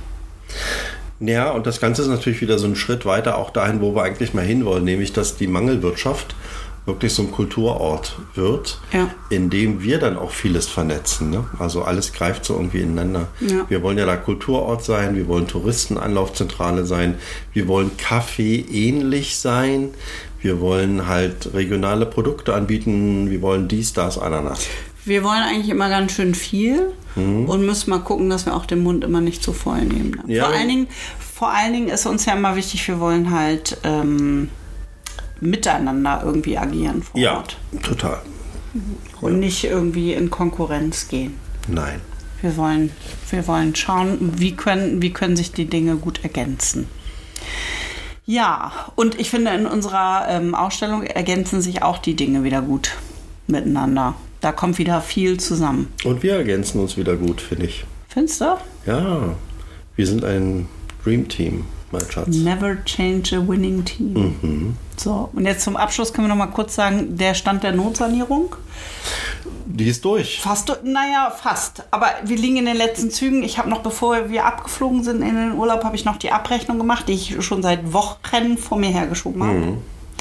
Ja, und das Ganze ist natürlich wieder so ein Schritt weiter auch dahin, wo wir eigentlich mal hinwollen, nämlich dass die Mangelwirtschaft wirklich so ein Kulturort wird, Ja. in dem wir dann auch vieles vernetzen. Ne? Also alles greift so irgendwie ineinander. Ja. Wir wollen ja da Kulturort sein, wir wollen Touristenanlaufzentrale sein, wir wollen Café ähnlich sein, wir wollen halt regionale Produkte anbieten, wir wollen dies, das, Ananas. Wir wollen eigentlich immer ganz schön viel und müssen mal gucken, dass wir auch den Mund immer nicht zu voll nehmen. Ja, vor, wenn- allen Dingen, vor allen Dingen ist uns ja immer wichtig, wir wollen halt ähm, miteinander irgendwie agieren vor Ja, Ort. total. Und nicht irgendwie in Konkurrenz gehen. Nein. Wir wollen, wir wollen schauen, wie können, wie können sich die Dinge gut ergänzen. Ja, und ich finde, in unserer ähm, Ausstellung ergänzen sich auch die Dinge wieder gut miteinander. Da kommt wieder viel zusammen. Und wir ergänzen uns wieder gut, finde ich. Findest du? Ja, wir sind ein Dream Team, mein Schatz. Never change a winning team. Mhm. So, und jetzt zum Abschluss können wir noch mal kurz sagen, der Stand der Notsanierung. Die ist durch. Fast, naja, fast. Aber wir liegen in den letzten Zügen. Ich habe noch, bevor wir abgeflogen sind in den Urlaub, habe ich noch die Abrechnung gemacht, die ich schon seit Wochen vor mir hergeschoben habe. Mhm.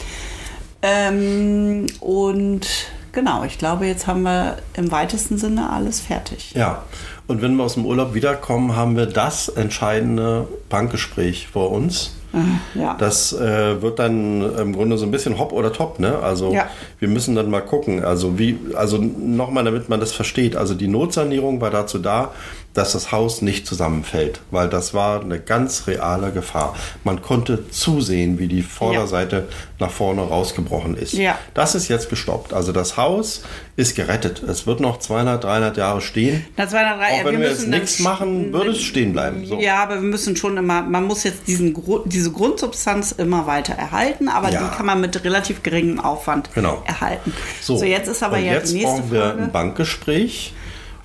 Ähm, und genau, ich glaube, jetzt haben wir im weitesten Sinne alles fertig. Ja, und wenn wir aus dem Urlaub wiederkommen, haben wir das entscheidende Bankgespräch vor uns. Ja. Das äh, wird dann im Grunde so ein bisschen hopp oder top, ne? Also ja. wir müssen dann mal gucken. Also wie, also nochmal, damit man das versteht. Also die Notsanierung war dazu da, dass das Haus nicht zusammenfällt, weil das war eine ganz reale Gefahr. Man konnte zusehen, wie die Vorderseite ja. nach vorne rausgebrochen ist. Ja. Das ist jetzt gestoppt. Also das Haus ist gerettet. Es wird noch zweihundert, dreihundert Jahre stehen. Na, zweihundert, Auch ja, wenn wir, wir jetzt nichts machen, würde es stehen bleiben. So. Ja, aber wir müssen schon immer, man muss jetzt diesen, diese Grundsubstanz immer weiter erhalten, aber ja. die kann man mit relativ geringem Aufwand genau. erhalten. So, so, jetzt ist aber und ja jetzt die nächste brauchen wir Frage. ein Bankgespräch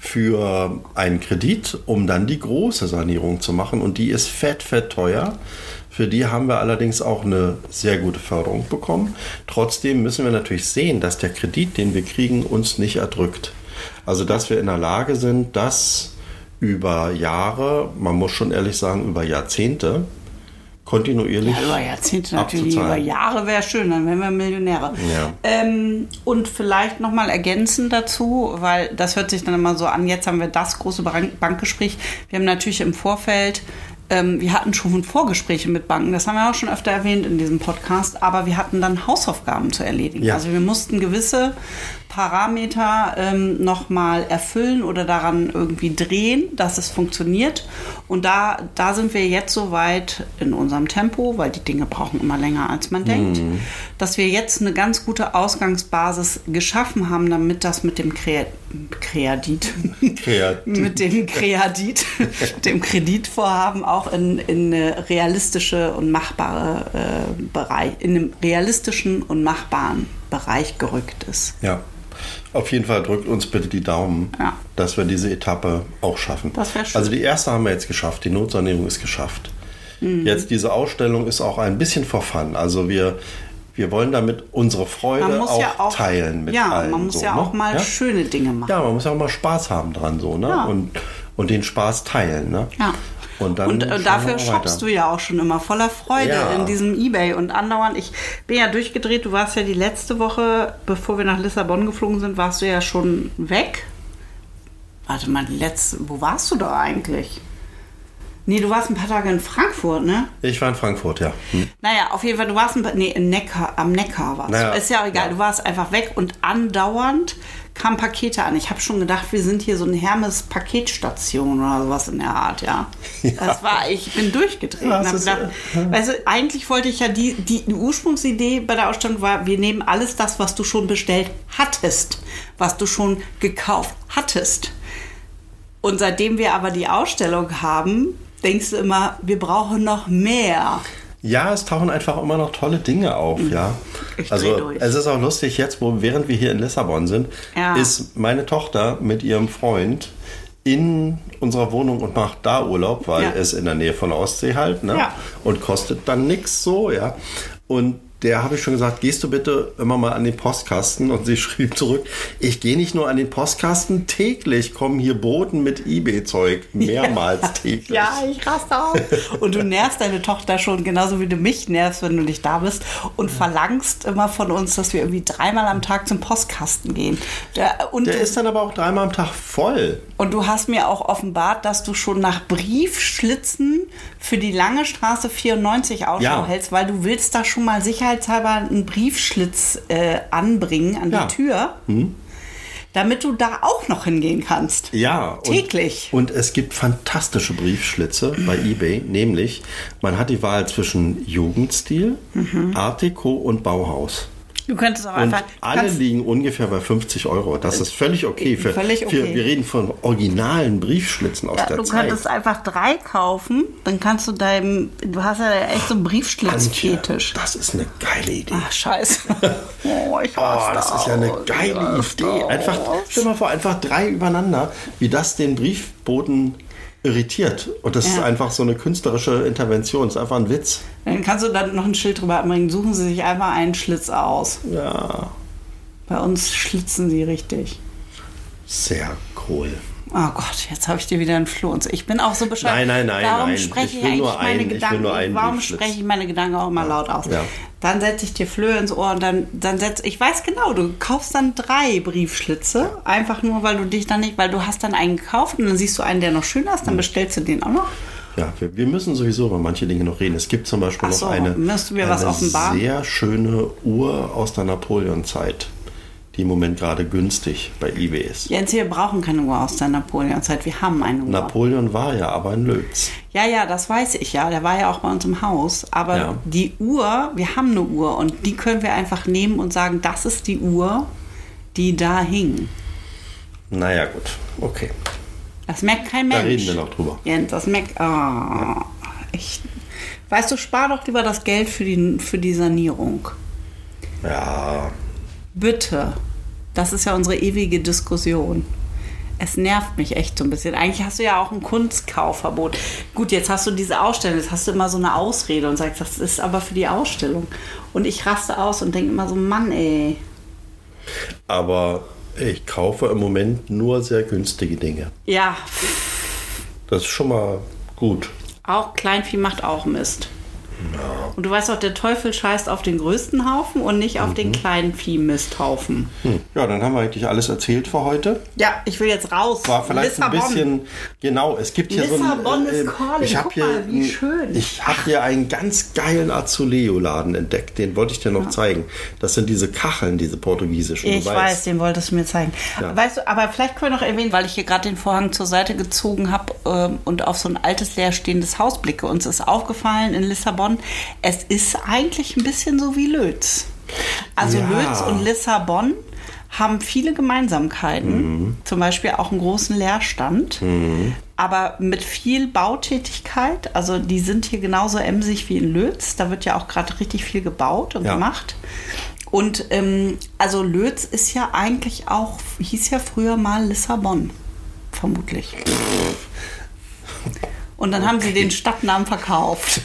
für einen Kredit, um dann die große Sanierung zu machen. Und die ist fett, fett teuer. Für die haben wir allerdings auch eine sehr gute Förderung bekommen. Trotzdem müssen wir natürlich sehen, dass der Kredit, den wir kriegen, uns nicht erdrückt. Also, dass wir in der Lage sind, das über Jahre, man muss schon ehrlich sagen, über Jahrzehnte, kontinuierlich ja, über Jahrzehnte natürlich, abzuzahlen. über Jahre wäre schön, dann wären wir Millionäre. Ja. Ähm, und vielleicht nochmal ergänzend dazu, weil das hört sich dann immer so an, jetzt haben wir das große Bankgespräch. Wir haben natürlich im Vorfeld, ähm, wir hatten schon Vorgespräche mit Banken, das haben wir auch schon öfter erwähnt in diesem Podcast, aber wir hatten dann Hausaufgaben zu erledigen. Ja. Also wir mussten gewisse Parameter ähm, nochmal erfüllen oder daran irgendwie drehen, dass es funktioniert. Und da, da sind wir jetzt so weit in unserem Tempo, weil die Dinge brauchen immer länger, als man denkt, Mhm. dass wir jetzt eine ganz gute Ausgangsbasis geschaffen haben, damit das mit dem Kre- Kreadit, Kreativ. mit dem Kreadit, dem Kreditvorhaben auch in, in eine realistische und machbare äh, Bereich, in einem realistischen und machbaren Bereich gerückt ist. Ja. Auf jeden Fall drückt uns bitte die Daumen, Ja. dass wir diese Etappe auch schaffen. Das wäre schön. Also die erste haben wir jetzt geschafft, die Notsanierung ist geschafft. Mhm. Jetzt diese Ausstellung ist auch ein bisschen for fun. Also wir, wir wollen damit unsere Freude Man muss auch, ja auch teilen mit ja, allen. man muss so, ja ne? auch mal ja? schöne Dinge machen. Ja, man muss ja auch mal Spaß haben dran so, ne? Ja. Und, und den Spaß teilen, ne? Ja. Und, dann und schauen äh, wir dafür mal shoppst weiter. du ja auch schon immer voller Freude Ja. in diesem eBay und andauernd. Ich bin ja durchgedreht, du warst ja die letzte Woche, bevor wir nach Lissabon geflogen sind, warst du ja schon weg. Warte mal, die letzte, wo warst du da eigentlich? Nee, du warst ein paar Tage in Frankfurt, ne? Ich war in Frankfurt, ja. Hm. Naja, auf jeden Fall, du warst ein paar, nee, in Neckar, am Neckar warst Naja, du. Ist ja auch egal, ja. du warst einfach weg und andauernd kamen Pakete an. Ich habe schon gedacht, wir sind hier so eine Hermes-Paketstation oder sowas in der Art, ja. Ja. Das war, ich bin durchgedreht. Ja, und hab das ist, gedacht, weißt du, eigentlich wollte ich ja, die, die, die Ursprungsidee bei der Ausstellung war, wir nehmen alles das, was du schon bestellt hattest, was du schon gekauft hattest. Und seitdem wir aber die Ausstellung haben, denkst du immer, wir brauchen noch mehr. Ja, es tauchen einfach immer noch tolle Dinge auf, ja. Ich dreh Also durch. es ist auch lustig jetzt, wo während wir hier in Lissabon sind, Ja. ist meine Tochter mit ihrem Freund in unserer Wohnung und macht da Urlaub, weil Ja. es in der Nähe von der Ostsee halt, ne? Ja. Und kostet dann nichts so, ja. Und der habe ich schon gesagt, gehst du bitte immer mal an den Postkasten? Und sie schrieb zurück, ich gehe nicht nur an den Postkasten, täglich kommen hier Boten mit eBay-Zeug, mehrmals täglich. Ja, ich raste auf. Und du nervst deine Tochter schon, genauso wie du mich nervst, wenn du nicht da bist. Und verlangst immer von uns, dass wir irgendwie dreimal am Tag zum Postkasten gehen. Der, und, Der du, ist dann aber auch dreimal am Tag voll. und du hast mir auch offenbart, dass du schon nach Briefschlitzen für die Lange Straße vierundneunzig Ausschau Ja. hältst, weil du willst da schon mal sicherheitshalber einen Briefschlitz äh, anbringen an Ja. die Tür, damit du da auch noch hingehen kannst. Ja. Und, Täglich. Und es gibt fantastische Briefschlitze bei eBay, nämlich man hat die Wahl zwischen Jugendstil, Art Deco und Bauhaus. Du könntest auch Und einfach... alle kannst- liegen ungefähr bei fünfzig Euro. Das ist völlig okay. Für, Völlig okay. Für, wir reden von originalen Briefschlitzen aus Ja, der du Zeit. könntest einfach drei kaufen, dann kannst du deinem, du hast ja echt so einen Antje, Briefschlitzfetisch. das ist eine geile Idee. Ach, scheiße. Oh, ich Oh, raste das ist ja eine aus. geile Ich raste Idee. Einfach, aus. stell mal vor, einfach drei übereinander, wie das den Brief, Boden irritiert. Und das Ja. ist einfach so eine künstlerische Intervention. Das ist einfach ein Witz. Dann kannst du dann noch ein Schild drüber anbringen. Suchen Sie sich einfach einen Schlitz aus. Ja, Bei uns schlitzen sie richtig. sehr cool. Oh Gott, jetzt habe ich dir wieder einen Floh. Ich bin auch so bescheuert. Nein, nein, nein, Warum nein. spreche Ich ich, will eigentlich nur meine einen- ich will Gedanken? nur einen Warum Briefschlitz. spreche ich meine Gedanken auch immer laut aus? Ja. Dann setze ich dir Flöhe ins Ohr und dann, dann setze ich weiß genau, du kaufst dann drei Briefschlitze, einfach nur, weil du dich dann nicht, weil du hast dann einen gekauft und dann siehst du einen, der noch schöner ist, dann bestellst du den auch noch. Ja, wir, wir müssen sowieso über manche Dinge noch reden. Es gibt zum Beispiel Ach so, noch eine, müsst du mir eine was offenbaren? sehr schöne Uhr aus der Napoleon-Zeit, die im Moment gerade günstig bei eBay ist. Jens, wir brauchen keine Uhr aus der Napoleon-Zeit, wir haben eine Uhr. Napoleon war ja aber ein Lötz. Ja, ja, das weiß ich ja. Der war ja auch bei uns im Haus. Aber Ja. die Uhr, wir haben eine Uhr und die können wir einfach nehmen und sagen, das ist die Uhr, die da hing. Naja, gut, okay. Das merkt kein Mensch. Da reden wir noch drüber. Jens, das merkt. Oh, echt. Weißt du, spar doch lieber das Geld für die, für die Sanierung. Ja, Bitte. Das ist ja unsere ewige Diskussion. Es nervt mich echt so ein bisschen. Eigentlich hast du ja auch ein Kunstkaufverbot. Gut, jetzt hast du diese Ausstellung, jetzt hast du immer so eine Ausrede und sagst, das ist aber für die Ausstellung. Und ich raste aus und denke immer so, Mann, ey. aber ich kaufe im Moment nur sehr günstige Dinge. Ja, Das ist schon mal gut. auch Kleinvieh macht auch Mist. Und du weißt auch, der Teufel scheißt auf den größten Haufen und nicht auf den kleinen Viehmisthaufen. Hm. Ja, dann haben wir eigentlich alles erzählt für heute. Ja, ich will jetzt raus. War vielleicht Lissabon. ein bisschen, genau, es gibt hier Lissabon so ein... ist calling. ich habe Guck hier, mal, wie ein- schön. Ich habe hier einen ganz geilen Azuleo-Laden entdeckt, den wollte ich dir noch zeigen. Das sind diese Kacheln, diese portugiesischen. Ich du weiß, weißt. den wolltest du mir zeigen. Ja. Weißt du, aber vielleicht können wir noch erwähnen, weil ich hier gerade den Vorhang zur Seite gezogen habe ähm, und auf so ein altes leerstehendes Haus blicke. Uns ist aufgefallen in Lissabon, es ist eigentlich ein bisschen so wie Lötz. Also Ja. Lötz und Lissabon haben viele Gemeinsamkeiten. Zum Beispiel auch einen großen Leerstand. Aber mit viel Bautätigkeit. Also die sind hier genauso emsig wie in Lötz. Da wird ja auch gerade richtig viel gebaut und Ja. gemacht. Und ähm, also Lötz ist ja eigentlich auch, hieß ja früher mal Lissabon, vermutlich. Und dann haben sie den Stadtnamen verkauft.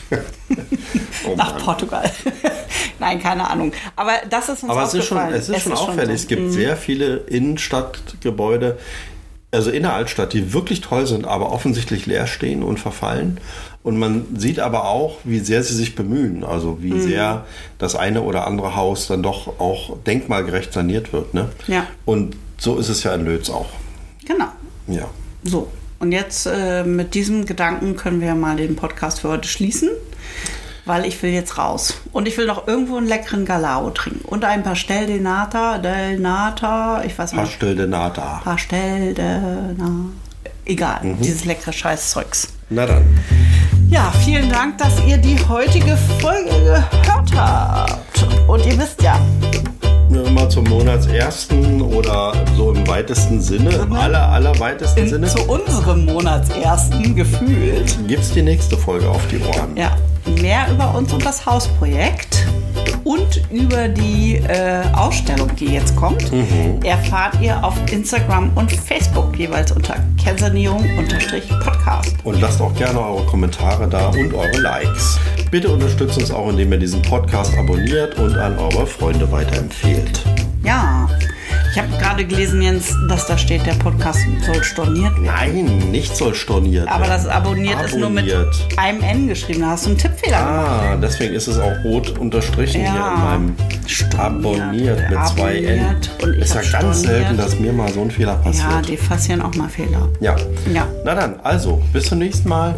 Oh Nach Mann. Portugal. Nein, keine Ahnung. Aber das ist uns Aber es ist schon, aufgefallen. es ist schon auffällig. so. Es gibt sehr viele Innenstadtgebäude, also in der Altstadt, die wirklich toll sind, aber offensichtlich leer stehen und verfallen. Und man sieht aber auch, wie sehr sie sich bemühen. Also wie sehr das eine oder andere Haus dann doch auch denkmalgerecht saniert wird. Ne? Ja. Und so ist es ja in Lötz auch. Genau. Ja. So. Und jetzt äh, mit diesem Gedanken können wir mal den Podcast für heute schließen, weil ich will jetzt raus. Und ich will noch irgendwo einen leckeren Galao trinken. Und ein Pastel de Nata, del Nata, ich weiß nicht. Pastel de Nata. Pastel de Nata. Egal, dieses leckere Scheißzeugs. Na dann. Ja, vielen Dank, dass ihr die heutige Folge gehört habt. Und ihr wisst ja, Immer zum Monatsersten oder so im weitesten Sinne, im aller, aller weitesten in, Sinne, zu unserem Monatsersten gefühlt. gibt es die nächste Folge auf die Ohren. Ja, mehr über uns und das Hausprojekt und über die äh, Ausstellung, die jetzt kommt, erfahrt ihr auf Instagram und Facebook jeweils unter Kernsanierung-Podcast. Und lasst auch gerne eure Kommentare da und eure Likes. Bitte unterstützt uns auch, indem ihr diesen Podcast abonniert und an eure Freunde weiterempfehlt. Ja, ich habe gerade gelesen, Jens, dass da steht, der Podcast soll storniert werden. Nein, nicht soll storniert Aber das werden. abonniert, ist nur mit Abonniert. einem N geschrieben. Da hast du einen Tippfehler gemacht. Ah, deswegen ist es auch rot unterstrichen hier in meinem storniert. abonniert mit zwei N. Abonniert. Und ich Ist ja hab ganz storniert. selten, dass mir mal so ein Fehler Ja, passiert. die passieren auch mal Fehler. Ja. Ja. Na dann, also, bis zum nächsten Mal.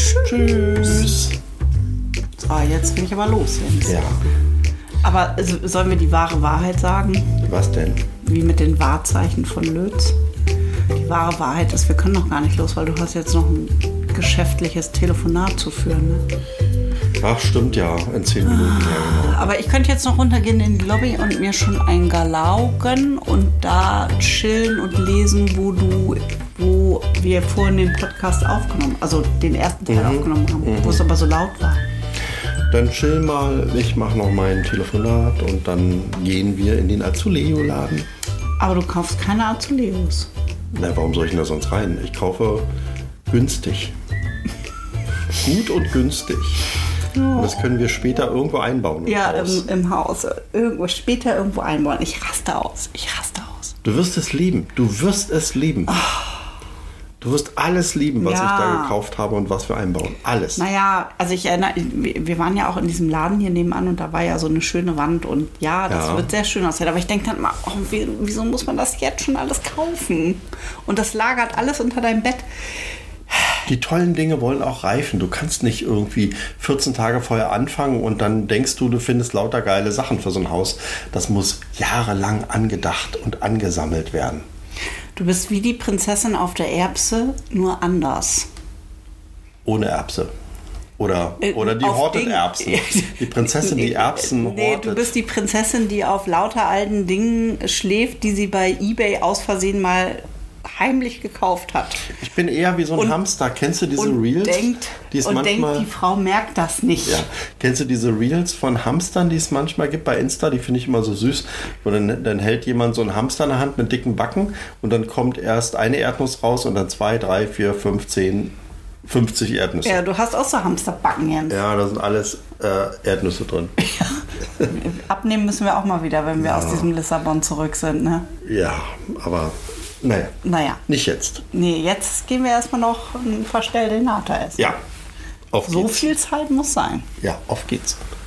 Tschüss. So, jetzt bin ich aber los, Jens. Ja, Aber so- sollen wir die wahre Wahrheit sagen? was denn? Wie mit den Wahrzeichen von Lötz? Die wahre Wahrheit ist, wir können noch gar nicht los, weil du hast jetzt noch ein geschäftliches Telefonat zu führen. Ne? Ach, stimmt ja, in zehn Minuten, ja genau. Aber ich könnte jetzt noch runtergehen in die Lobby und mir schon ein Galao gönnen und da chillen und lesen, wo du, wo wir vorhin den Podcast aufgenommen, also den ersten Teil aufgenommen haben, wo es aber so laut war. Dann chill mal, ich mache noch mein Telefonat und dann gehen wir in den Azuleo-Laden. Aber du kaufst keine Azuleos. Na, warum soll ich denn da sonst rein? Ich kaufe günstig. Gut und günstig. Und das können wir später irgendwo einbauen. Ja, im, im Haus. Irgendwo, später irgendwo einbauen. Ich raste aus. Ich raste aus. Du wirst es lieben. Du wirst es lieben. Oh. Du wirst alles lieben, was ja. ich da gekauft habe und was wir einbauen. Alles. Naja, also ich erinnere, wir waren ja auch in diesem Laden hier nebenan und da war ja so eine schöne Wand und ja, das ja. wird sehr schön aussehen. Aber ich denke dann mal, oh, wieso muss man das jetzt schon alles kaufen? Und das lagert alles unter deinem Bett. Die tollen Dinge wollen auch reifen. Du kannst nicht irgendwie vierzehn Tage vorher anfangen und dann denkst du, du findest lauter geile Sachen für so ein Haus. Das muss jahrelang angedacht und angesammelt werden. Du bist wie die Prinzessin auf der Erbse, nur anders. Ohne Erbse. Oder, Äh, oder die auf hortet Ding- Erbsen. Die Prinzessin, die Erbsen Nee, hortet. du bist die Prinzessin, die auf lauter alten Dingen schläft, die sie bei eBay aus Versehen mal heimlich gekauft hat. Ich bin eher wie so ein Und- Hamster. Kennst du diese Und Reels? denkt, die es und manchmal, denkt, die Frau merkt das nicht. ja. Kennst du diese Reels von Hamstern, die es manchmal gibt bei Insta? Die finde ich immer so süß. Und dann, dann hält jemand so einen Hamster in der Hand mit dicken Backen und dann kommt erst eine Erdnuss raus und dann zwei, drei, vier, fünf, zehn, fünfzig Erdnüsse. Ja, du hast auch so Hamsterbacken, Jens. Ja, da sind alles äh, Erdnüsse drin. Abnehmen müssen wir auch mal wieder, wenn wir Ja. aus diesem Lissabon zurück sind. Ne? Ja, aber naja, Naja, nicht jetzt. nee, jetzt gehen wir erstmal noch ein Pastel de Nata essen. Ja, auf So geht's. viel Zeit muss sein. Ja, auf geht's.